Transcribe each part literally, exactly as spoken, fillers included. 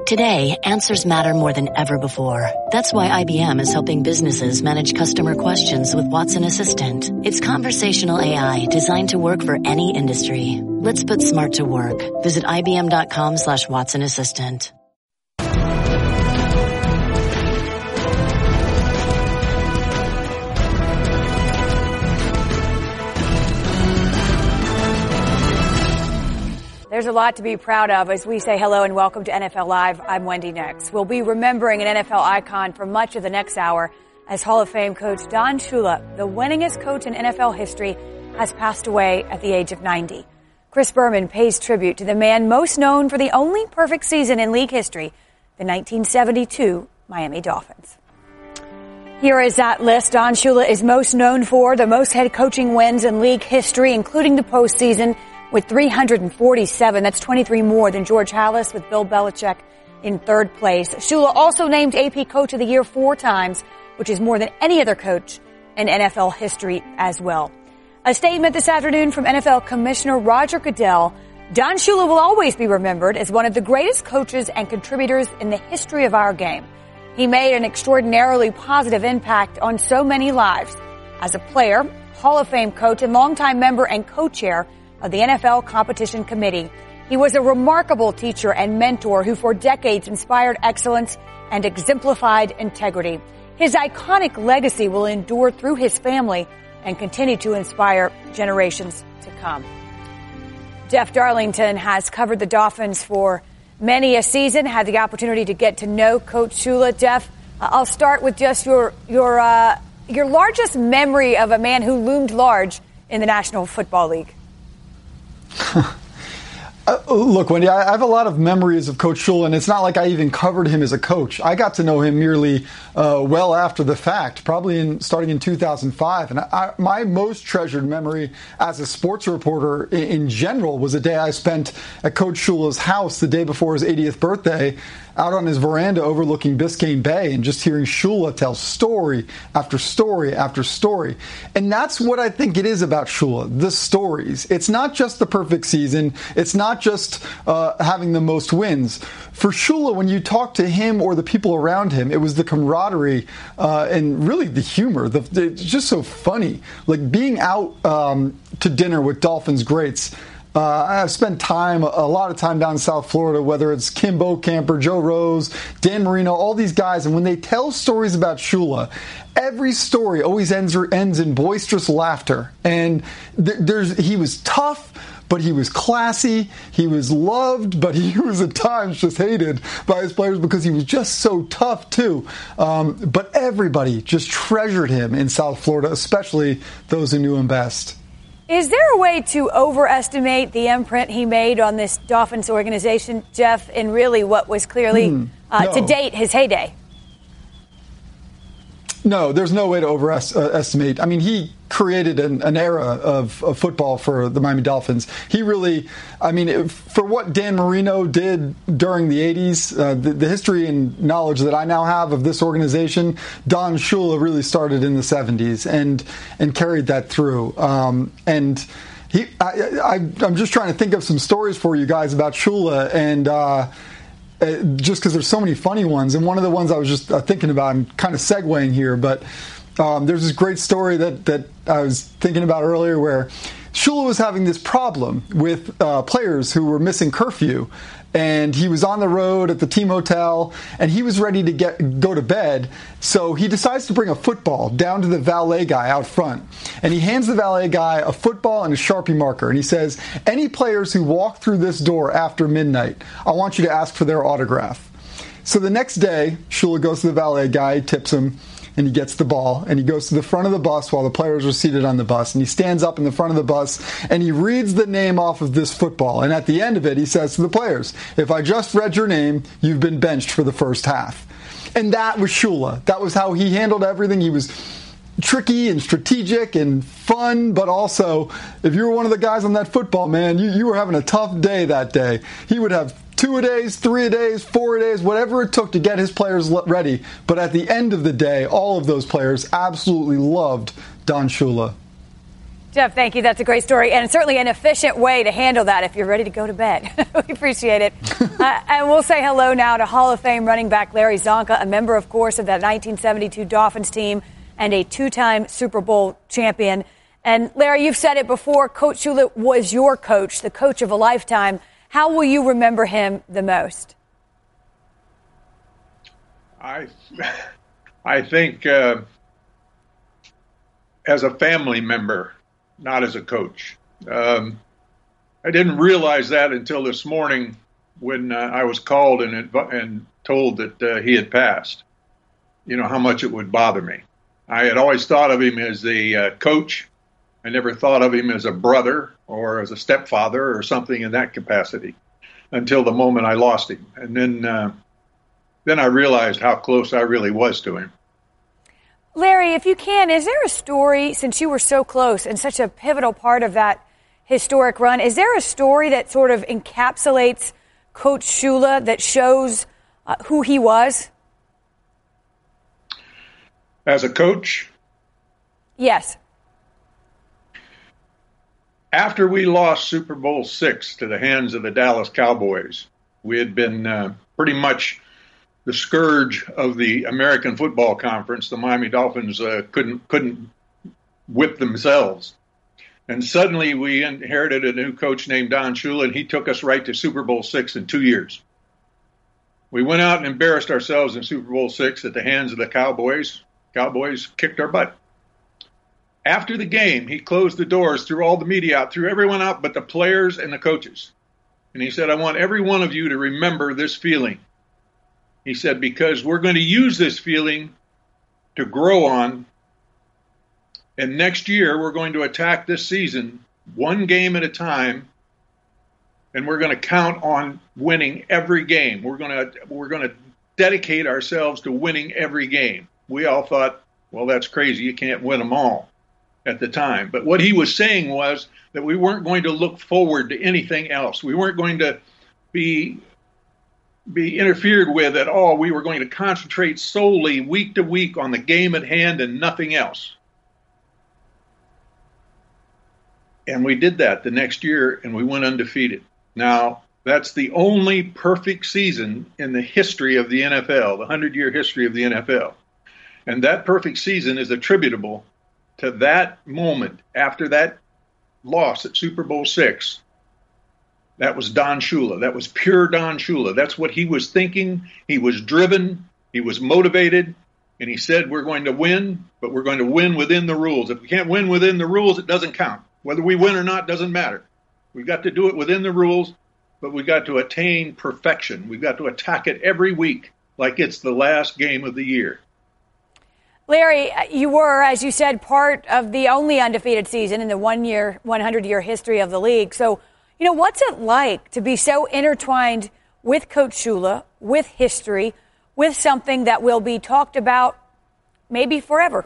Today, answers matter more than ever before. That's why I B M is helping businesses manage customer questions with Watson Assistant. It's conversational A I designed to work for any industry. Let's put smart to work. Visit ibm.com slash Watson Assistant. There's a lot to be proud of as we say hello and welcome to N F L Live. I'm Wendy Nix. We'll be remembering an N F L icon for much of the next hour as Hall of Fame coach Don Shula, the winningest coach in N F L history, has passed away at the age of ninety. Chris Berman pays tribute to the man most known for the only perfect season in league history, the nineteen seventy-two Miami Dolphins. Here is that list. Don Shula is most known for the most head coaching wins in league history, including the postseason, with three hundred forty-seven. That's twenty-three more than George Halas, with Bill Belichick in third place. Shula also named A P Coach of the Year four times, which is more than any other coach in N F L history as well. A statement this afternoon from N F L Commissioner Roger Goodell. Don Shula will always be remembered as one of the greatest coaches and contributors in the history of our game. He made an extraordinarily positive impact on so many lives. As a player, Hall of Fame coach, and longtime member and co-chair of the N F L Competition Committee. He was a remarkable teacher and mentor who for decades inspired excellence and exemplified integrity. His iconic legacy will endure through his family and continue to inspire generations to come. Jeff Darlington has covered the Dolphins for many a season, had the opportunity to get to know Coach Shula. Jeff, I'll start with just your your uh, your largest memory of a man who loomed large in the National Football League. Uh, look, Wendy, I have a lot of memories of Coach Shula, and it's not like I even covered him as a coach. I got to know him merely uh, well after the fact, probably in, starting in two thousand five. And I, my most treasured memory as a sports reporter in, in general was a day I spent at Coach Shula's house the day before his eightieth birthday, out on his veranda overlooking Biscayne Bay, and just hearing Shula tell story after story after story. And that's what I think it is about Shula, the stories. It's not just the perfect season. It's not just uh, having the most wins. For Shula, when you talk to him or the people around him, it was the camaraderie uh, and really the humor. The, the, it's just so funny. Like being out um, to dinner with Dolphins greats. Uh, I've spent time, a lot of time down in South Florida, whether it's Kim Bokamper, Joe Rose, Dan Marino, all these guys. And when they tell stories about Shula, every story always ends, ends in boisterous laughter. And th- there's he was tough, but he was classy. He was loved, but he was at times just hated by his players because he was just so tough, too. Um, but everybody just treasured him in South Florida, especially those who knew him best. Is there a way to overestimate the imprint he made on this Dolphins organization, Jeff, in really what was clearly, mm, uh, no. to date, his heyday? No, there's no way to overestimate. I mean, he created an, an era of, of football for the Miami Dolphins. He really, I mean, for what Dan Marino did during the eighties, uh, the, the history and knowledge that I now have of this organization, Don Shula really started in the seventies and and carried that through. Um, and he, I, I, I'm just trying to think of some stories for you guys about Shula, and uh, Uh, just because there's so many funny ones. And one of the ones I was just uh, thinking about, I'm kind of segueing here, but um, there's this great story that, that I was thinking about earlier where Shula was having this problem with uh, players who were missing curfew. And he was on the road at the team hotel, and he was ready to get go to bed. So he decides to bring a football down to the valet guy out front. And he hands the valet guy a football and a Sharpie marker. And he says, any players who walk through this door after midnight, I want you to ask for their autograph. So the next day, Shula goes to the valet guy, tips him, and he gets the ball, and he goes to the front of the bus while the players are seated on the bus, and he stands up in the front of the bus, and he reads the name off of this football, and at the end of it, he says to the players, if I just read your name, you've been benched for the first half. And that was Shula. That was how he handled everything. He was tricky and strategic and fun, but also, if you were one of the guys on that football, man, you, you were having a tough day that day. He would have two-a-days, three-a-days, four-a-days, whatever it took to get his players ready. But at the end of the day, all of those players absolutely loved Don Shula. Jeff, thank you. That's a great story, and certainly an efficient way to handle that if you're ready to go to bed. We appreciate it. uh, and we'll say hello now to Hall of Fame running back Larry Csonka, a member, of course, of that nineteen seventy-two Dolphins team and a two-time Super Bowl champion. And, Larry, you've said it before, Coach Shula was your coach, the coach of a lifetime. How will you remember him the most? I, I think uh, as a family member, not as a coach. Um, I didn't realize that until this morning when uh, I was called and, and told that uh, he had passed, you know, how much it would bother me. I had always thought of him as a uh, coach. I never thought of him as a brother or as a stepfather or something in that capacity until the moment I lost him. And then, uh, then I realized how close I really was to him. Larry, if you can, is there a story, since you were so close and such a pivotal part of that historic run, is there a story that sort of encapsulates Coach Shula that shows uh, who he was? As a coach? Yes. After we lost Super Bowl six to the hands of the Dallas Cowboys, we had been uh, pretty much the scourge of the American Football Conference. The Miami Dolphins uh, couldn't couldn't whip themselves. And suddenly we inherited a new coach named Don Shula, and he took us right to Super Bowl six in two years. We went out and embarrassed ourselves in Super Bowl six at the hands of the Cowboys. Cowboys kicked our butt. After the game, he closed the doors, threw all the media out, threw everyone out but the players and the coaches. And he said, I want every one of you to remember this feeling. He said, because we're going to use this feeling to grow on. And next year, we're going to attack this season one game at a time. And we're going to count on winning every game. We're going to we're going to dedicate ourselves to winning every game. We all thought, well, that's crazy. You can't win them all at the time. But what he was saying was that we weren't going to look forward to anything else. We weren't going to be be interfered with at all. We were going to concentrate solely week to week on the game at hand and nothing else. And we did that the next year, and we went undefeated. Now, that's the only perfect season in the history of the N F L, the hundred-year history of the N F L. And that perfect season is attributable to that moment after that loss at Super Bowl six. That was Don Shula. That was pure Don Shula. That's what he was thinking. He was driven. He was motivated. And he said, we're going to win, but we're going to win within the rules. If we can't win within the rules, it doesn't count. Whether we win or not doesn't matter. We've got to do it within the rules, but we've got to attain perfection. We've got to attack it every week like it's the last game of the year. Larry, you were, as you said, part of the only undefeated season in the one-year, hundred-year history of the league. So, you know, what's it like to be so intertwined with Coach Shula, with history, with something that will be talked about maybe forever?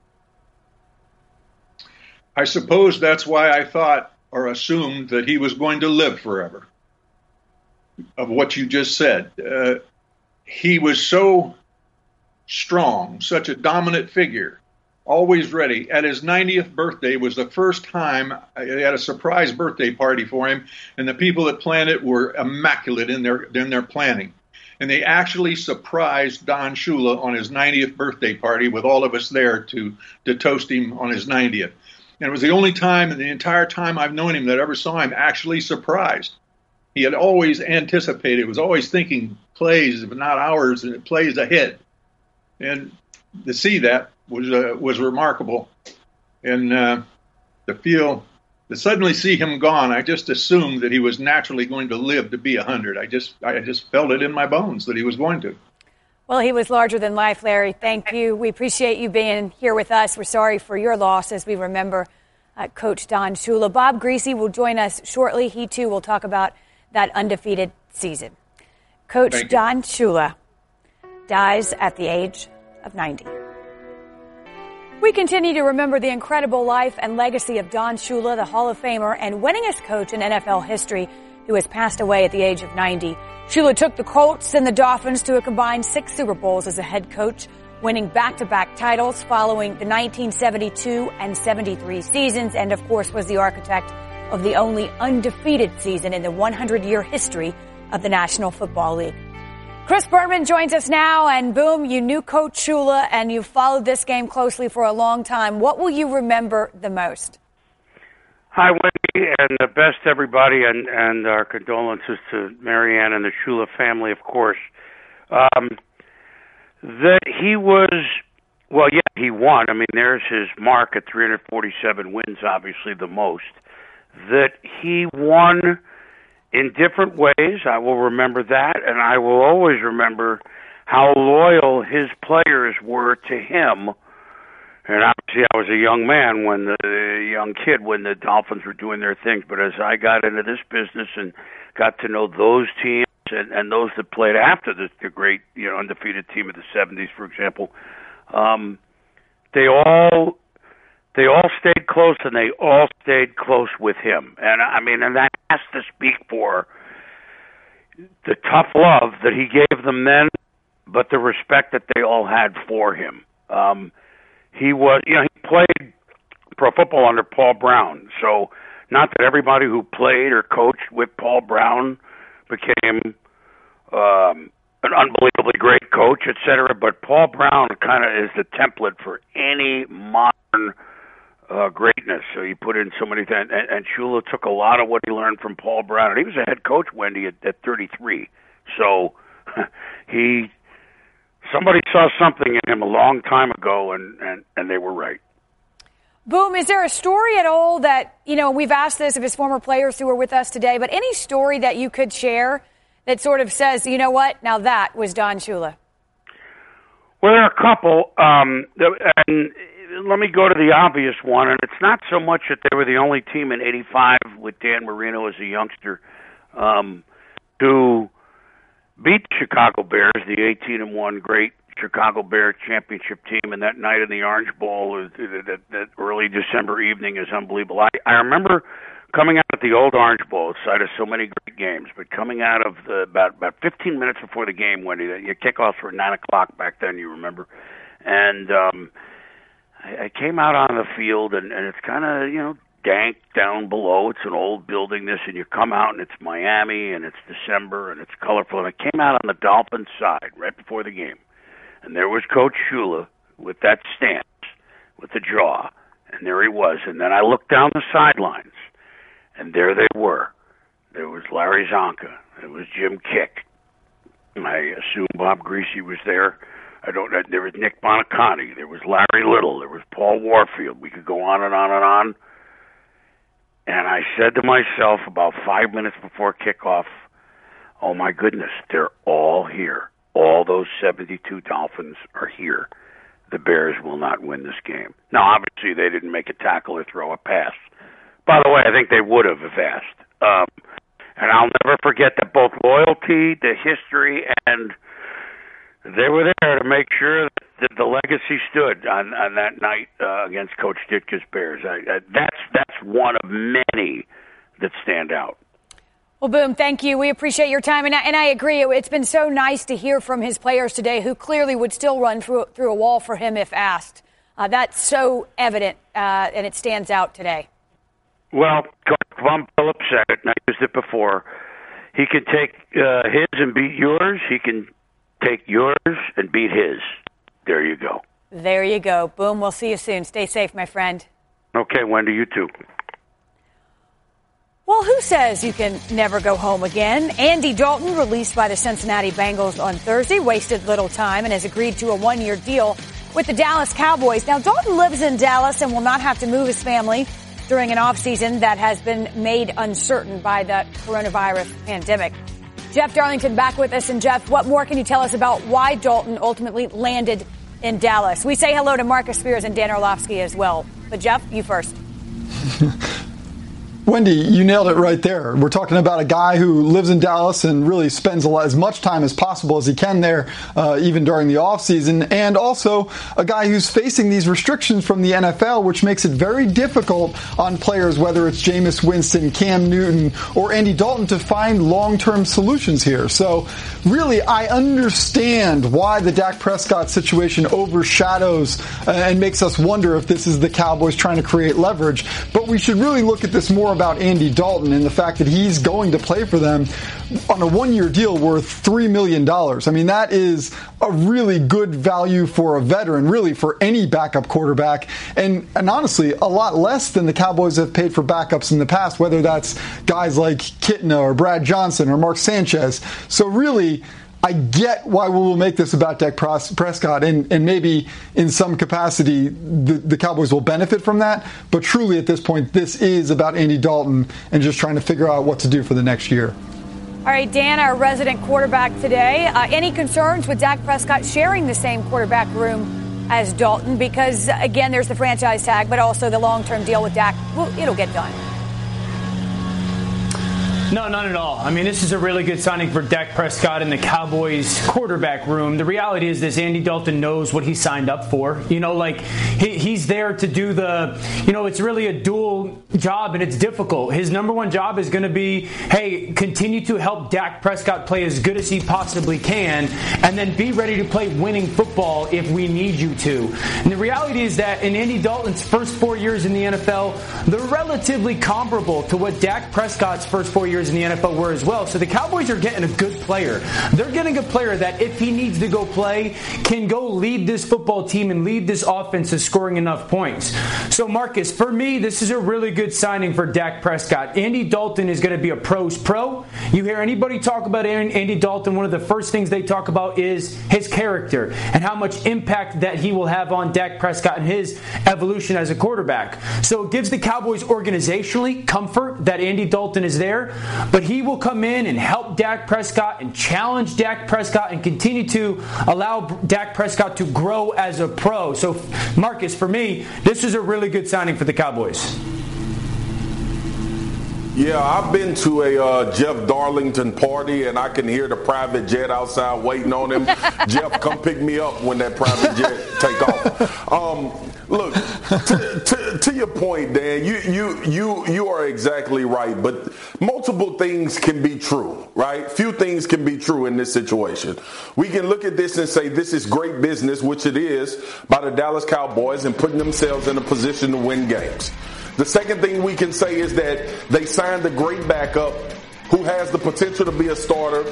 I suppose that's why I thought or assumed that he was going to live forever, of what you just said. Uh, he was so strong, such a dominant figure, always ready. At his ninetieth birthday was the first time I had a surprise birthday party for him, and the people that planned it were immaculate in their in their planning. And they actually surprised Don Shula on his ninetieth birthday party with all of us there to, to toast him on his ninetieth. And it was the only time in the entire time I've known him that I ever saw him actually surprised. He had always anticipated, was always thinking plays, if not hours, and plays ahead. And to see that was uh, was remarkable. And uh, to feel, to suddenly see him gone, I just assumed that he was naturally going to live to be a hundred. I just, I just felt it in my bones that he was going to. Well, he was larger than life, Larry. Thank you. We appreciate you being here with us. We're sorry for your loss as we remember uh, Coach Don Shula. Bob Griese will join us shortly. He, too, will talk about that undefeated season. Coach Don Shula dies at the age of ninety. We continue to remember the incredible life and legacy of Don Shula, the Hall of Famer and winningest coach in N F L history, who has passed away at the age of ninety. Shula took the Colts and the Dolphins to a combined six Super Bowls as a head coach, winning back-to-back titles following the nineteen seventy-two and seventy-three seasons, and of course was the architect of the only undefeated season in the hundred-year history of the National Football League. Chris Berman joins us now, and boom, you knew Coach Shula and you followed this game closely for a long time. What will you remember the most? Hi, Wendy, and the best to everybody, and, and our condolences to Marianne and the Shula family, of course. Um, that he was, well, yeah, he won. I mean, there's his mark at three hundred forty-seven wins, obviously the most. That he won in different ways, I will remember that, and I will always remember how loyal his players were to him. And obviously I was a young man when the a young kid when the Dolphins were doing their things, but as I got into this business and got to know those teams and, and those that played after the, the great, you know, undefeated team of the seventies, for example, um, they all They all stayed close, and they all stayed close with him. And, I mean, and that has to speak for the tough love that he gave them then, but the respect that they all had for him. Um, he was, you know, he played pro football under Paul Brown. So not that everybody who played or coached with Paul Brown became um, an unbelievably great coach, et cetera, but Paul Brown kind of is the template for any modern Uh, greatness. So he put in so many things, and, and Shula took a lot of what he learned from Paul Brown. And he was a head coach, Wendy, at, at thirty-three. So he, somebody saw something in him a long time ago, and, and, and they were right. Boom, is there a story at all that, you know, we've asked this of his former players who are with us today, but any story that you could share that sort of says, you know what, now that was Don Shula? Well, there are a couple, um, and let me go to the obvious one, and it's not so much that they were the only team in eighty-five with Dan Marino as a youngster um, to beat the Chicago Bears, the eighteen and one great Chicago Bears championship team, and that night in the Orange Bowl, that, that early December evening is unbelievable. I, I remember coming out of the old Orange Bowl, site of so many great games, but coming out of the, about, about fifteen minutes before the game, Wendy, your kickoffs were nine o'clock back then, you remember, and um, I came out on the field, and, and it's kind of, you know, dank down below. It's an old building, this, and you come out, and it's Miami, and it's December, and it's colorful. And I came out on the Dolphins side right before the game, and there was Coach Shula with that stance, with the jaw, and there he was. And then I looked down the sidelines, and there they were. There was Larry Zonka. There was Jim Kick. I assume Bob Greasy was there. I don't know. There was Nick Bonaconti. There was Larry Little. There was Paul Warfield. We could go on and on and on. And I said to myself about five minutes before kickoff, oh, my goodness, they're all here. All those seventy-two Dolphins are here. The Bears will not win this game. Now, obviously, they didn't make a tackle or throw a pass. By the way, I think they would have if asked. Um, and I'll never forget that both loyalty, the history, and they were there to make sure that the legacy stood on, on that night uh, against Coach Ditka's Bears. I, I, that's that's one of many that stand out. Well, Boom, thank you. We appreciate your time. And I, and I agree. It's been so nice to hear from his players today who clearly would still run through, through a wall for him if asked. Uh, that's so evident, uh, and it stands out today. Well, Coach Von Phillips said it, and I used it before. He can take uh, his and beat yours. He can take yours and beat his. There you go. There you go. Boom. We'll see you soon. Stay safe, my friend. Okay, Wendy, you too. Well, who says you can never go home again? Andy Dalton, released by the Cincinnati Bengals on Thursday, wasted little time and has agreed to a one-year deal with the Dallas Cowboys. Now, Dalton lives in Dallas and will not have to move his family during an offseason that has been made uncertain by the coronavirus pandemic. Jeff Darlington back with us. And Jeff, what more can you tell us about why Dalton ultimately landed in Dallas? We say hello to Marcus Spears and Dan Orlovsky as well. But Jeff, you first. Wendy, you nailed it right there. We're talking about a guy who lives in Dallas and really spends a lot, as much time as possible as he can there, uh, even during the offseason, and also a guy who's facing these restrictions from the N F L, which makes it very difficult on players, whether it's Jameis Winston, Cam Newton, or Andy Dalton, to find long-term solutions here. So really, I understand why the Dak Prescott situation overshadows uh, and makes us wonder if this is the Cowboys trying to create leverage. But we should really look at this more about Andy Dalton and the fact that he's going to play for them on a one-year deal worth three million dollars. I mean, that is a really good value for a veteran, really for any backup quarterback, and, and honestly, a lot less than the Cowboys have paid for backups in the past, whether that's guys like Kitna or Brad Johnson or Mark Sanchez. So really, I get why we will make this about Dak Prescott, and, and maybe in some capacity the, the Cowboys will benefit from that. But truly at this point, this is about Andy Dalton and just trying to figure out what to do for the next year. All right, Dan, our resident quarterback today. Uh, any concerns with Dak Prescott sharing the same quarterback room as Dalton? Because, again, there's the franchise tag, but also the long-term deal with Dak. Well, it'll get done. No, not at all. I mean, this is a really good signing for Dak Prescott in the Cowboys quarterback room. The reality is this: Andy Dalton knows what he signed up for. You know, like he, he's there to do the, you know, it's really a dual job and it's difficult. His number one job is going to be, hey, continue to help Dak Prescott play as good as he possibly can, and then be ready to play winning football if we need you to. And the reality is that in Andy Dalton's first four years in the N F L, they're relatively comparable to what Dak Prescott's first four years in the N F L were as well. So the Cowboys are getting a good player. They're getting a player that, if he needs to go play, can go lead this football team and lead this offense to scoring enough points. So Marcus, for me, this is a really good signing for Dak Prescott. Andy Dalton is going to be a pro's pro. You hear anybody talk about Andy Dalton, one of the first things they talk about is his character and how much impact that he will have on Dak Prescott and his evolution as a quarterback. So it gives the Cowboys organizationally comfort that Andy Dalton is there. But he will come in and help Dak Prescott and challenge Dak Prescott and continue to allow Dak Prescott to grow as a pro. So, Marcus, for me, this is a really good signing for the Cowboys. Yeah, I've been to a uh, Jeff Darlington party, and I can hear the private jet outside waiting on him. Jeff, come pick me up when that private jet take off. Um, look, to, to, to your point, Dan, you, you, you, you are exactly right, but multiple things can be true, right? Few things can be true in this situation. We can look at this and say this is great business, which it is, by the Dallas Cowboys and putting themselves in a position to win games. The second thing we can say is that they signed a great backup who has the potential to be a starter.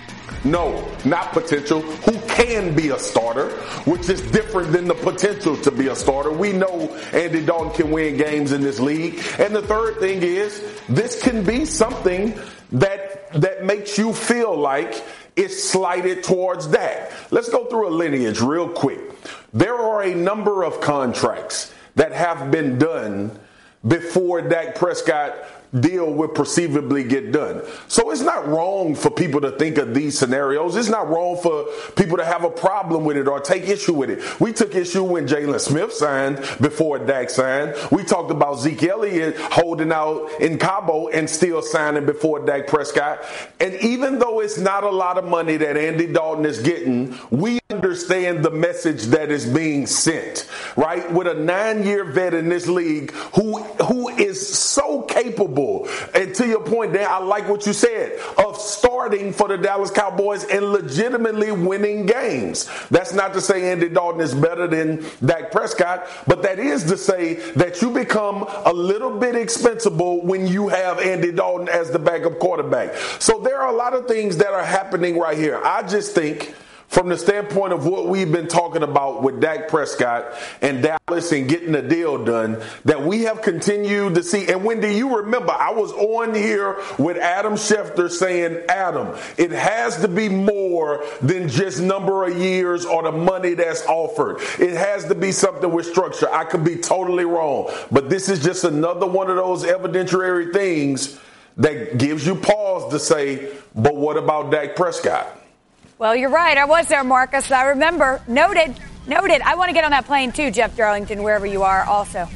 No, not potential, who can be a starter, which is different than the potential to be a starter. We know Andy Dalton can win games in this league. And the third thing is, this can be something that that makes you feel like it's slighted towards Dak. Let's go through a lineage real quick. There are a number of contracts that have been done before Dak Prescott deal would perceivably get done. So it's not wrong for people to think of these scenarios. It's not wrong for people to have a problem with it or take issue with it. We took issue when Jalen Smith signed before Dak signed. We talked about Zeke Elliott holding out in Cabo and still signing before Dak Prescott. And even though it's not a lot of money that Andy Dalton is getting, we understand the message that is being sent, right? With a nine-year vet in this league who who is so capable. And to your point, Dan, I like what you said, of starting for the Dallas Cowboys and legitimately winning games. That's not to say Andy Dalton is better than Dak Prescott, but that is to say that you become a little bit expensible when you have Andy Dalton as the backup quarterback. So there are a lot of things that are happening right here. I just think, from the standpoint of what we've been talking about with Dak Prescott and Dallas and getting the deal done, that we have continued to see. And Wendy, you remember, I was on here with Adam Schefter saying, Adam, it has to be more than just number of years or the money that's offered. It has to be something with structure. I could be totally wrong, but this is just another one of those evidentiary things that gives you pause to say, but what about Dak Prescott? Well, you're right. I was there, Marcus. I remember. Noted. Noted. I want to get on that plane, too, Jeff Darlington, wherever you are also.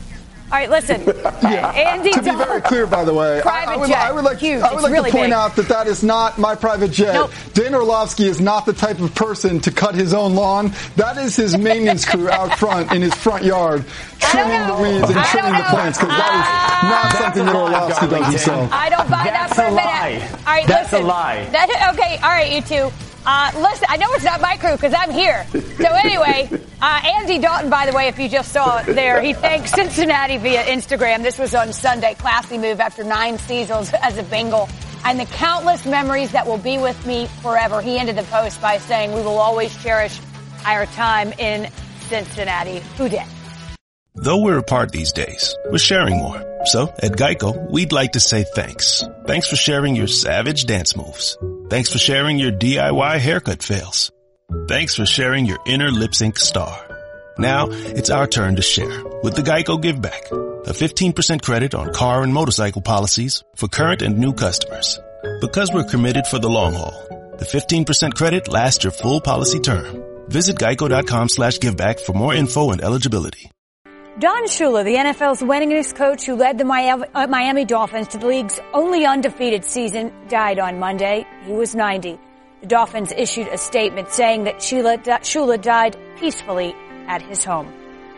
All right, listen. Yeah. Andy to be Dalton, very clear, by the way, private I, I, would, jet, I would like, huge. I would like really to point big. out that that is not my private jet. Nope. Dan Orlovsky is not the type of person to cut his own lawn. That is his maintenance crew out front in his front yard, trimming the weeds and I trimming the know. plants, because that is not That's something a that lie, Orlovsky does Darlington. himself. I don't buy That's that for a a minute. lie. All right, That's listen. a lie. That, okay, all right, you two. Uh, listen, I know it's not my crew because I'm here. So anyway, uh, Andy Dalton, by the way, if you just saw it there, he thanked Cincinnati via Instagram. This was on Sunday. Classy move after nine seasons as a Bengal. And the countless memories that will be with me forever. He ended the post by saying, we will always cherish our time in Cincinnati. Who did? Though we're apart these days, we're sharing more. So at Geico, we'd like to say thanks. Thanks for sharing your savage dance moves. Thanks for sharing your D I Y haircut fails. Thanks for sharing your inner lip sync star. Now it's our turn to share with the Geico Give Back, a fifteen percent credit on car and motorcycle policies for current and new customers. Because we're committed for the long haul, the fifteen percent credit lasts your full policy term. Visit geico.com slash giveback for more info and eligibility. Don Shula, the N F L's winningest coach who led the Miami Dolphins to the league's only undefeated season, died on Monday. He was ninety. The Dolphins issued a statement saying that Shula died peacefully at his home.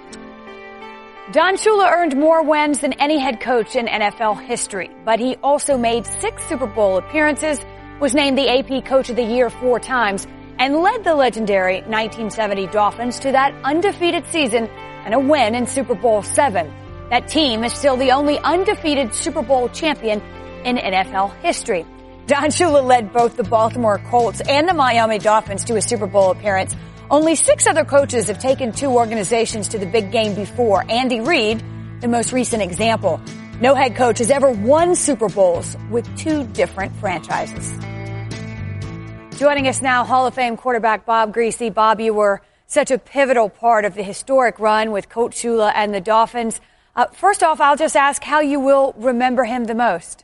Don Shula earned more wins than any head coach in N F L history, but he also made six Super Bowl appearances, was named the A P Coach of the Year four times, and led the legendary nineteen seventy Dolphins to that undefeated season and a win in Super Bowl seven. That team is still the only undefeated Super Bowl champion in N F L history. Don Shula led both the Baltimore Colts and the Miami Dolphins to a Super Bowl appearance. Only six other coaches have taken two organizations to the big game before. Andy Reid, the most recent example. No head coach has ever won Super Bowls with two different franchises. Joining us now, Hall of Fame quarterback Bob Griese. Bob, you were such a pivotal part of the historic run with Coach Shula and the Dolphins. Uh, first off, I'll just ask how you will remember him the most.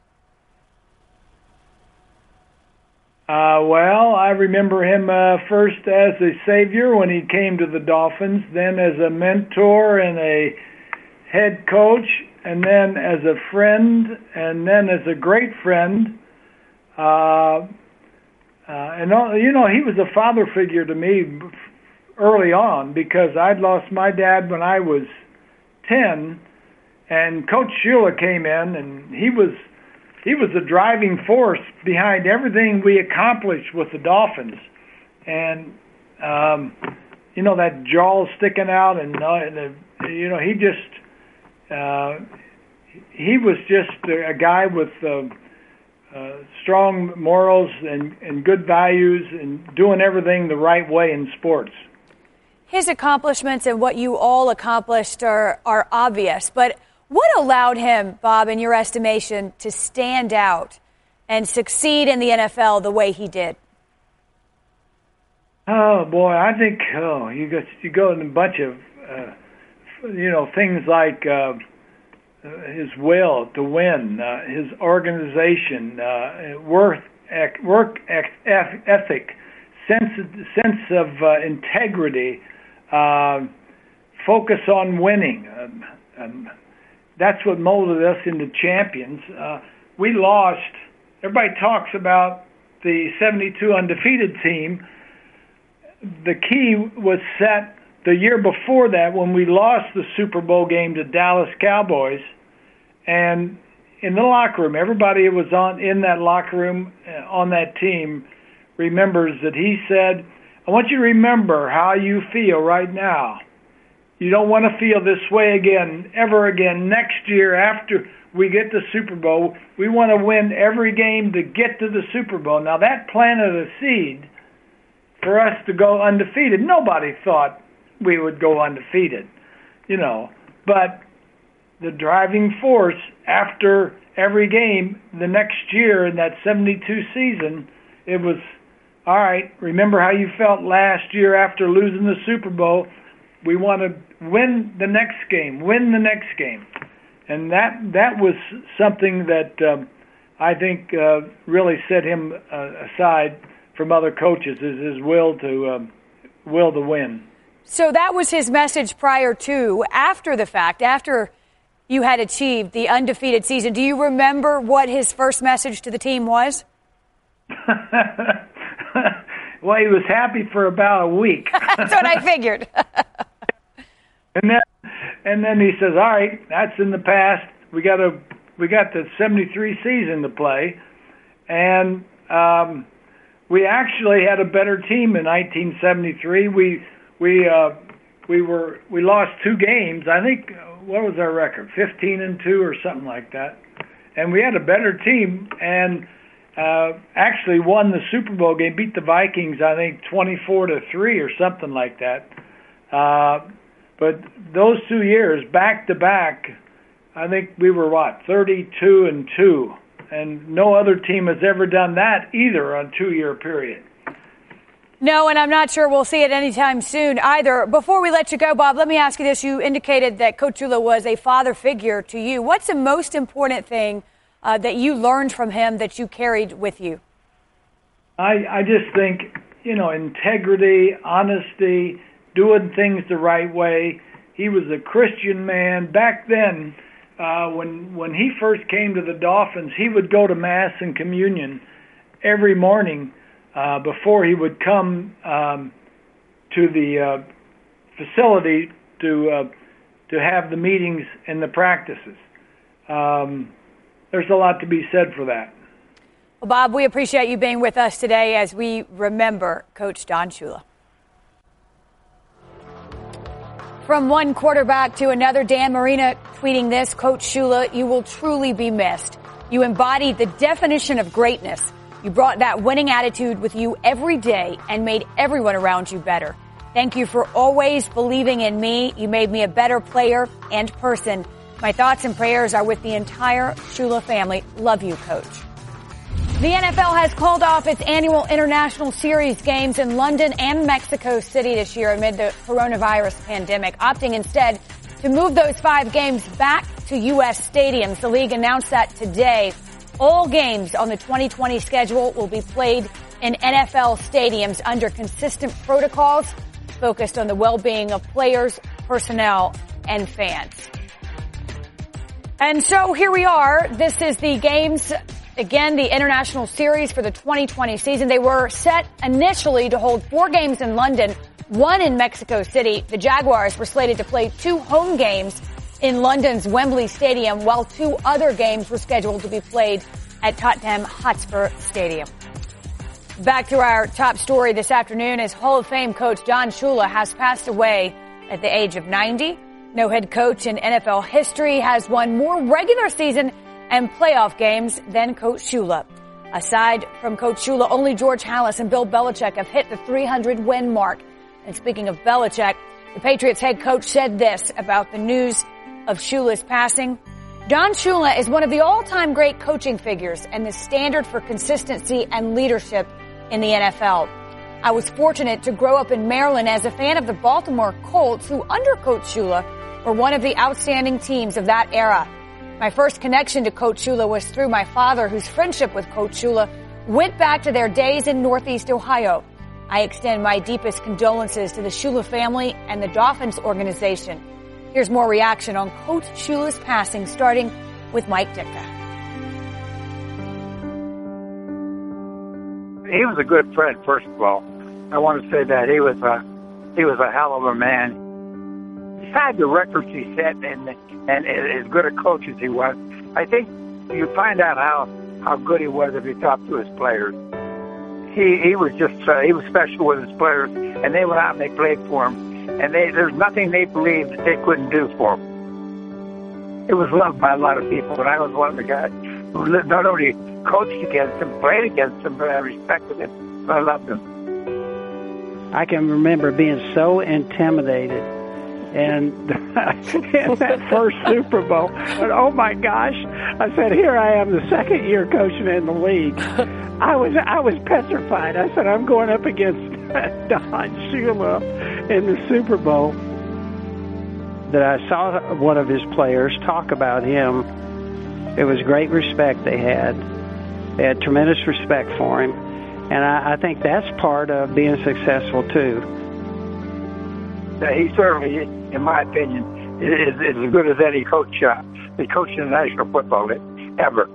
Uh, well, I remember him uh, first as a savior when he came to the Dolphins, then as a mentor and a head coach, and then as a friend, and then as a great friend. Uh, uh, and, you know, he was a father figure to me early on because I'd lost my dad when I was ten, and Coach Shula came in, and he was he was the driving force behind everything we accomplished with the Dolphins. And, um, you know, that jaw sticking out, and, uh, and uh, you know, he just, uh, he was just a, a guy with uh, uh, strong morals and, and good values and doing everything the right way in sports. His accomplishments and what you all accomplished are, are obvious, but what allowed him, Bob, in your estimation, to stand out and succeed in the N F L the way he did? Oh, boy, I think, oh, you go, you go in a bunch of, uh, you know, things like uh, his will to win, uh, his organization, uh, work, work ethic, sense, sense of uh, integrity, uh, focus on winning. Um, um, That's what molded us into champions. Uh, we lost. Everybody talks about the seventy-two undefeated team. The key was set the year before that when we lost the Super Bowl game to Dallas Cowboys. And in the locker room, everybody who was on in that locker room uh, on that team remembers that he said, I want you to remember how you feel right now. You don't want to feel this way again, ever again. Next year, after we get the Super Bowl, we want to win every game to get to the Super Bowl. Now, that planted a seed for us to go undefeated. Nobody thought we would go undefeated, you know. But the driving force after every game the next year in that seventy-two season, it was, all right, remember how you felt last year after losing the Super Bowl? We want to win the next game, win the next game. And that that was something that um, I think uh, really set him uh, aside from other coaches, is his will to um, will to win. So that was his message prior to, after the fact, after you had achieved the undefeated season. Do you remember what his first message to the team was? Well, he was happy for about a week. That's what I figured. and then, and then he says, "All right, that's in the past. We got to, we got the seventy-three season to play, and um, we actually had a better team in nineteen seventy-three. We, we, uh, we were, we lost two games. I think, what was our record? fifteen and two or something like that. And we had a better team, and." Uh, actually won the Super Bowl game, beat the Vikings, I think, twenty-four to three or something like that. Uh, but those two years, back to back, I think we were, what, thirty-two and two. And no other team has ever done that either on a two-year period. No, and I'm not sure we'll see it anytime soon either. Before we let you go, Bob, let me ask you this. You indicated that Coach Shula was a father figure to you. What's the most important thing Uh, that you learned from him that you carried with you? I, I just think, you know, integrity, honesty, doing things the right way. He was a Christian man. Back then, uh, when when he first came to the Dolphins, he would go to Mass and Communion every morning uh, before he would come um, to the uh, facility to uh, to have the meetings and the practices. Um, There's a lot to be said for that. Well, Bob, we appreciate you being with us today as we remember Coach Don Shula. From one quarterback to another, Dan Marino tweeting this, Coach Shula, you will truly be missed. You embodied the definition of greatness. You brought that winning attitude with you every day and made everyone around you better. Thank you for always believing in me. You made me a better player and person. My thoughts and prayers are with the entire Shula family. Love you, Coach. The N F L has called off its annual International Series games in London and Mexico City this year amid the coronavirus pandemic, opting instead to move those five games back to U S stadiums. The league announced that today. All games on the twenty twenty schedule will be played in N F L stadiums under consistent protocols focused on the well-being of players, personnel, and fans. And so here we are. This is the games, again, the International Series for the twenty twenty season. They were set initially to hold four games in London, one in Mexico City. The Jaguars were slated to play two home games in London's Wembley Stadium, while two other games were scheduled to be played at Tottenham Hotspur Stadium. Back to our top story this afternoon as Hall of Fame coach Don Shula has passed away at the age of ninety. No head coach in N F L history has won more regular season and playoff games than Coach Shula. Aside from Coach Shula, only George Halas and Bill Belichick have hit the three hundred win mark. And speaking of Belichick, the Patriots head coach said this about the news of Shula's passing. Don Shula is one of the all-time great coaching figures and the standard for consistency and leadership in the N F L. I was fortunate to grow up in Maryland as a fan of the Baltimore Colts, who under Coach Shula were one of the outstanding teams of that era. My first connection to Coach Shula was through my father, whose friendship with Coach Shula went back to their days in Northeast Ohio. I extend my deepest condolences to the Shula family and the Dolphins organization. Here's more reaction on Coach Shula's passing, starting with Mike Ditka. He was a good friend, first of all. I want to say that he was a he was a hell of a man. Besides the records he set and and as good a coach as he was, I think you find out how, how good he was if you talk to his players. He he was just uh, he was special with his players, and they went out and they played for him, and they there's nothing they believed that they couldn't do for him. It was loved by a lot of people, and I was one of the guys who not only coached against him, played against him, but I respected him. I loved him. I can remember being so intimidated. And in that first Super Bowl, but oh my gosh, I said, here I am, the second year coaching in the league. I was I was petrified. I said, I'm going up against Don Shula in the Super Bowl. That I saw one of his players talk about him. It was great respect they had. They had tremendous respect for him. And I, I think that's part of being successful, too. He certainly, in my opinion, is, is as good as any coach, uh, the coach in the National Football League ever.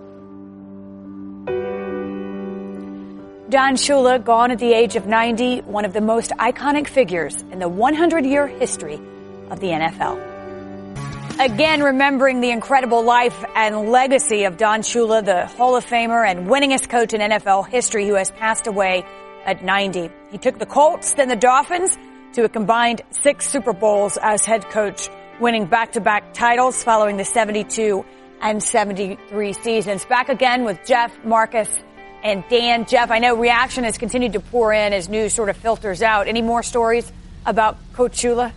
Don Shula, gone at the age of ninety, one of the most iconic figures in the hundred-year history of the N F L. Again, remembering the incredible life and legacy of Don Shula, the Hall of Famer and winningest coach in N F L history, who has passed away at ninety. He took the Colts, then the Dolphins, to a combined six Super Bowls as head coach, winning back-to-back titles following the seventy-two and seventy-three seasons. Back again with Jeff, Marcus, and Dan. Jeff, I know reaction has continued to pour in as news sort of filters out. Any more stories about Coach Shula?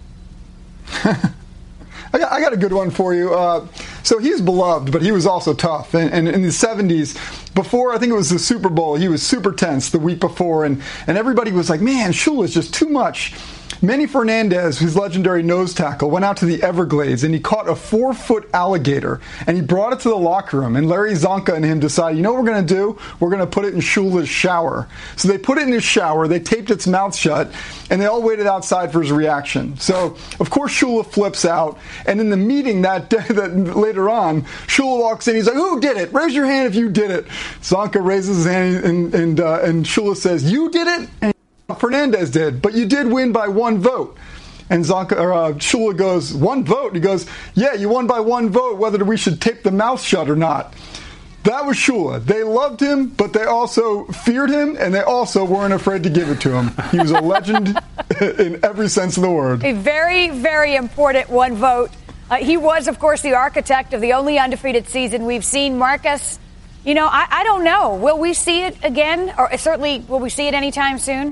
I got, I got a good one for you. Uh, so he's beloved, but he was also tough. And, and in the seventies, before I think it was the Super Bowl, he was super tense the week before, and, and everybody was like, man, Shula is just too much. Manny Fernandez, his legendary nose tackle, went out to the Everglades and he caught a four-foot alligator and he brought it to the locker room. And Larry Zonka and him decided, you know what we're going to do? We're going to put it in Shula's shower. So they put it in his shower, they taped its mouth shut, and they all waited outside for his reaction. So, of course, Shula flips out. And in the meeting that day, that later on, Shula walks in. He's like, who did it? Raise your hand if you did it. Zonka raises his hand and, and, uh, and Shula says, you did it? And Fernandez did, but you did win by one vote. And Zonka, or, uh, Shula goes, one vote? He goes, yeah, you won by one vote, whether we should tape the mouth shut or not. That was Shula. They loved him, but they also feared him, and they also weren't afraid to give it to him. He was a legend in every sense of the word. A very, very important one vote. Uh, he was, of course, the architect of the only undefeated season we've seen. Marcus, you know, I, I don't know. Will we see it again? Or certainly, will we see it anytime soon?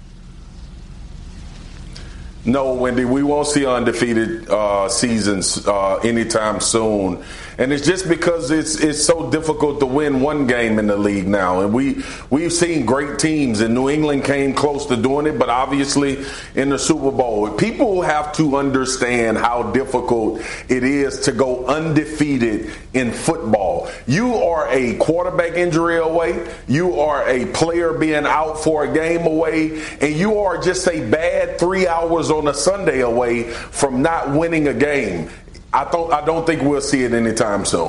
No, Wendy, we won't see undefeated uh, seasons uh, anytime soon. And it's just because it's it's so difficult to win one game in the league now. And we, we've seen great teams, and New England came close to doing it, but obviously in the Super Bowl. People have to understand how difficult it is to go undefeated in football. You are a quarterback injury away. You are a player being out for a game away. And you are just a bad three hours on a Sunday away from not winning a game. I don't, I don't think we'll see it anytime soon.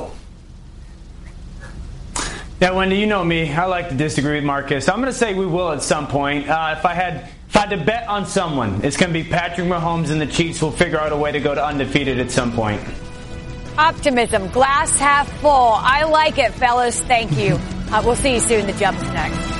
Yeah, Wendy, you know me. I like to disagree with Marcus. I'm going to say we will at some point. Uh, if I had if I had to bet on someone, it's going to be Patrick Mahomes, and the Chiefs will figure out a way to go to undefeated at some point. Optimism, glass half full. I like it, fellas. Thank you. Uh, we'll see you soon. The Jump's next.